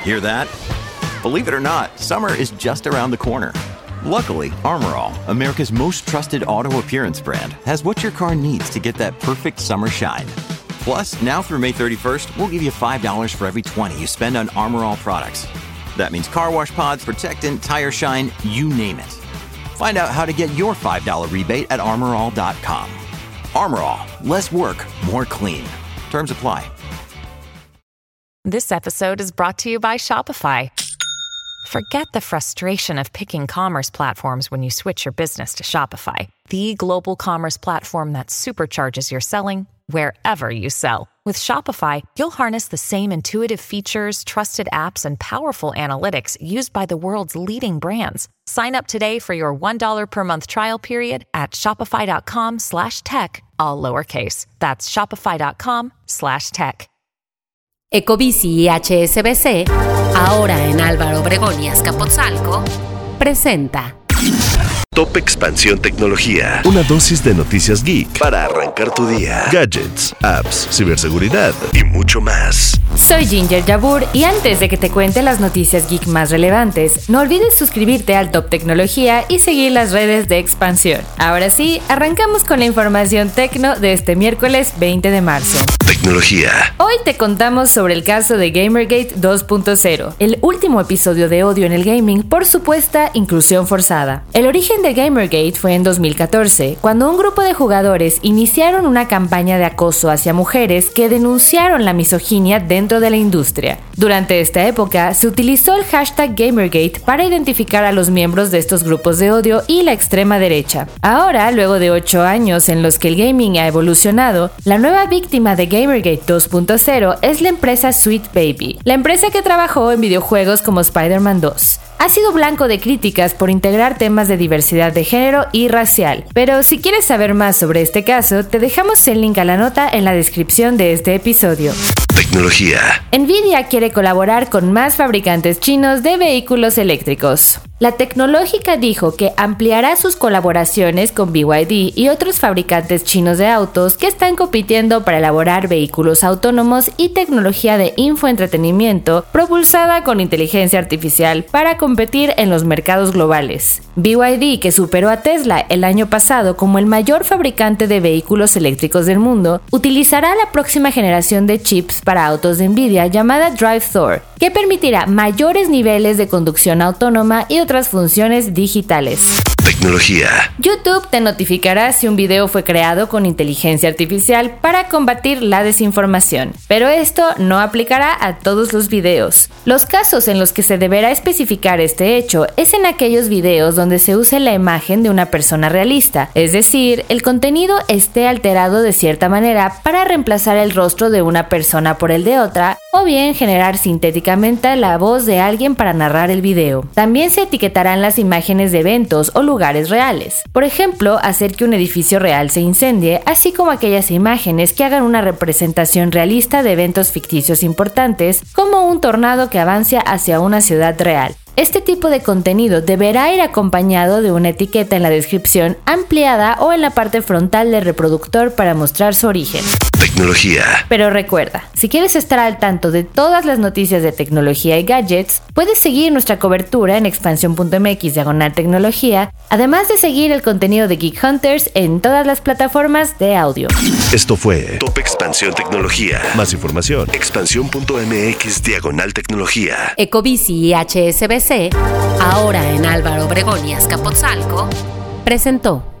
Hear that? Believe it or not, summer is just around the corner. Luckily, Armor All, America's most trusted auto appearance brand, has what your car needs to get that perfect summer shine. Plus, now through May 31st, we'll give you $5 for every $20 you spend on Armor All products. That means car wash pods, protectant, tire shine, you name it. Find out how to get your $5 rebate at armorall.com. Armor All, less work, more clean. Terms apply. This episode is brought to you by Shopify. Forget the frustration of picking commerce platforms when you switch your business to Shopify, the global commerce platform that supercharges your selling wherever you sell. With Shopify, you'll harness the same intuitive features, trusted apps, and powerful analytics used by the world's leading brands. Sign up today for your $1 per month trial period at shopify.com/tech, all lowercase. That's shopify.com/tech. Ecobici y HSBC, ahora en Álvaro Obregón y Azcapotzalco, presenta Top Expansión Tecnología. Una dosis de noticias geek para arrancar tu día. Gadgets, apps, ciberseguridad y mucho más. Soy Ginger Yabur y antes de que te cuente las noticias geek más relevantes, no olvides suscribirte al Top Tecnología y seguir las redes de Expansión. Ahora sí, arrancamos con la información tecno de este miércoles 20 de marzo. Tecnología. Hoy te contamos sobre el caso de Gamergate 2.0, el último episodio de odio en el gaming por supuesta inclusión forzada. El origen de Gamergate fue en 2014, cuando un grupo de jugadores iniciaron una campaña de acoso hacia mujeres que denunciaron la misoginia dentro de la industria. Durante esta época, se utilizó el hashtag Gamergate para identificar a los miembros de estos grupos de odio y la extrema derecha. Ahora, luego de 8 años en los que el gaming ha evolucionado, la nueva víctima de Gamergate 2.0 es la empresa Sweet Baby, la empresa que trabajó en videojuegos como Spider-Man 2. Ha sido blanco de críticas por integrar temas de diversidad de género y racial, pero si quieres saber más sobre este caso, te dejamos el link a la nota en la descripción de este episodio. Tecnología. Nvidia quiere colaborar con más fabricantes chinos de vehículos eléctricos. La tecnológica dijo que ampliará sus colaboraciones con BYD y otros fabricantes chinos de autos que están compitiendo para elaborar vehículos autónomos y tecnología de infoentretenimiento propulsada con inteligencia artificial para competir en los mercados globales. BYD, que superó a Tesla el año pasado como el mayor fabricante de vehículos eléctricos del mundo, utilizará la próxima generación de chips para autos de Nvidia llamada Drive Thor, que permitirá mayores niveles de conducción autónoma y otras funciones digitales. Tecnología. YouTube te notificará si un video fue creado con inteligencia artificial para combatir la desinformación, pero esto no aplicará a todos los videos. Los casos en los que se deberá especificar este hecho es en aquellos videos donde se use la imagen de una persona realista, es decir, el contenido esté alterado de cierta manera para reemplazar el rostro de una persona por el de otra, o bien generar sintéticamente la voz de alguien para narrar el video. También se etiquetarán las imágenes de eventos o lugares reales. Por ejemplo, hacer que un edificio real se incendie, así como aquellas imágenes que hagan una representación realista de eventos ficticios importantes, como un tornado que avanza hacia una ciudad real. Este tipo de contenido deberá ir acompañado de una etiqueta en la descripción ampliada o en la parte frontal del reproductor para mostrar su origen. Tecnología. Pero recuerda, si quieres estar al tanto de todas las noticias de tecnología y gadgets, puedes seguir nuestra cobertura en expansión.mx/tecnología, además de seguir el contenido de Geek Hunters en todas las plataformas de audio. Esto fue Top Expansión Tecnología. Más información, expansión.mx/tecnología. Ecobici y HSBC, ahora en Álvaro Obregón y Azcapotzalco, presentó